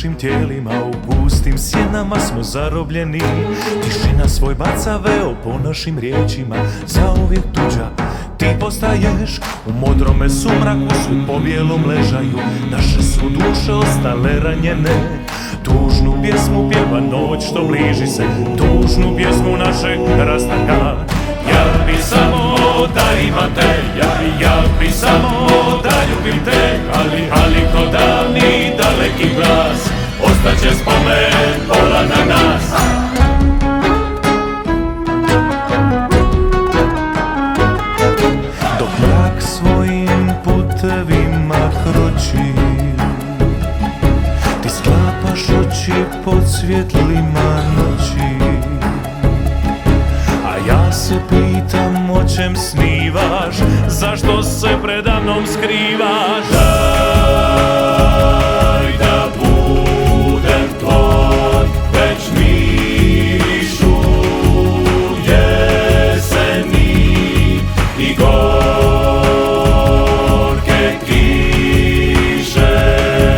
našim tijelima, u pustim sjenama smo zarobljeni. Tišina svoj baca veo po našim riječima, zauvijek tuđa ti postaješ. U modrome sumraku svi po bijelom ležaju, naše su duše ostale ranjene. Tužnu pjesmu pjeva noć što bliži se, tužnu pjesmu našeg rastanka. Ja bi samo da imam te, ja bi samo da ljubim te, ali ko davni daleki glas, ostaće spomen pola na nas. Dok mrak svojim putevima kroči, ti sklapaš oči pod svjetlima noći. A ja se pitam o čem snivaš, zašto se predamnom skrivaš? Daj da budem tvoj, već mirišu jeseni i gorke kiše.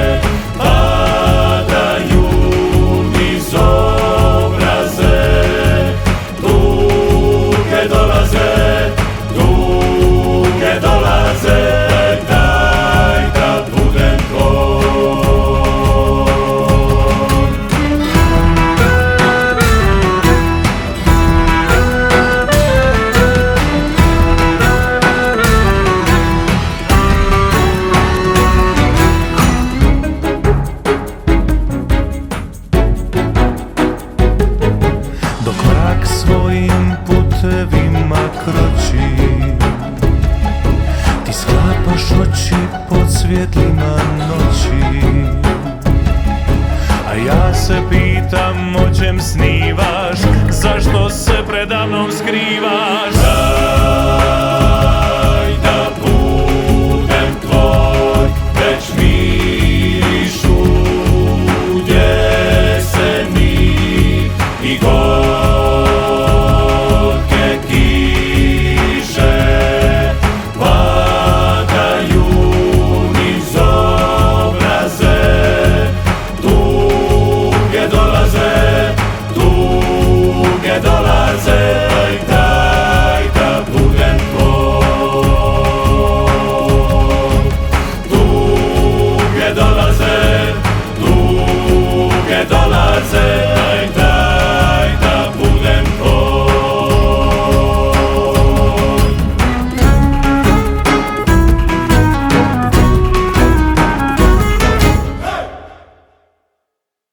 Padaju niz obraze, duge dolaze, daj da budem tvoj. Dok mrak svojim putevima kroči, ti sklapaš oči pod svjetlima noći. A ja se pitam o čem snivaš, zašto se predamnom skrivaš?